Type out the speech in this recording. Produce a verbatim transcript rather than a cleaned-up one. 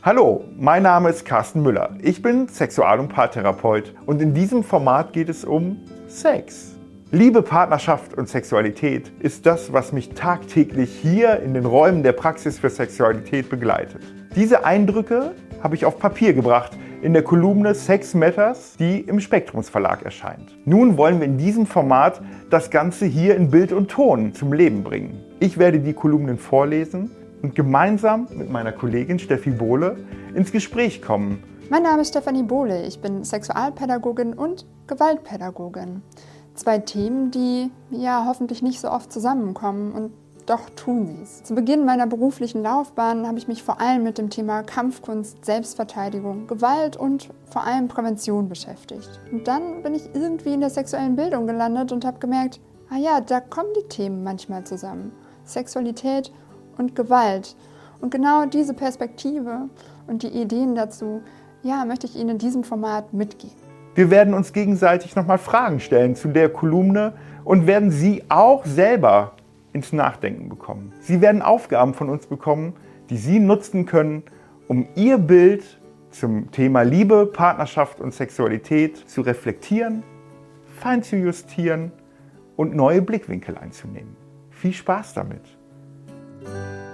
Hallo, mein Name ist Carsten Müller. Ich bin Sexual- und Paartherapeut und in diesem Format geht es um Sex. Liebe, Partnerschaft und Sexualität ist das, was mich tagtäglich hier in den Räumen der Praxis für Sexualität begleitet. Diese Eindrücke habe ich auf Papier gebracht in der Kolumne Sex Matters, die im Spektrums Verlag erscheint. Nun wollen wir in diesem Format das Ganze hier in Bild und Ton zum Leben bringen. Ich werde die Kolumnen vorlesen und gemeinsam mit meiner Kollegin Steffi Bohle ins Gespräch kommen. Mein Name ist Stefanie Bohle, ich bin Sexualpädagogin und Gewaltpädagogin. Zwei Themen, die ja hoffentlich nicht so oft zusammenkommen, und doch tun sie es. Zu Beginn meiner beruflichen Laufbahn habe ich mich vor allem mit dem Thema Kampfkunst, Selbstverteidigung, Gewalt und vor allem Prävention beschäftigt. Und dann bin ich irgendwie in der sexuellen Bildung gelandet und habe gemerkt, ah ja, da kommen die Themen manchmal zusammen. Sexualität und Gewalt. Und genau diese Perspektive und die Ideen dazu, ja, möchte ich Ihnen in diesem Format mitgeben. Wir werden uns gegenseitig nochmal Fragen stellen zu der Kolumne und werden Sie auch selber ins Nachdenken bekommen. Sie werden Aufgaben von uns bekommen, die Sie nutzen können, um Ihr Bild zum Thema Liebe, Partnerschaft und Sexualität zu reflektieren, fein zu justieren und neue Blickwinkel einzunehmen. Viel Spaß damit!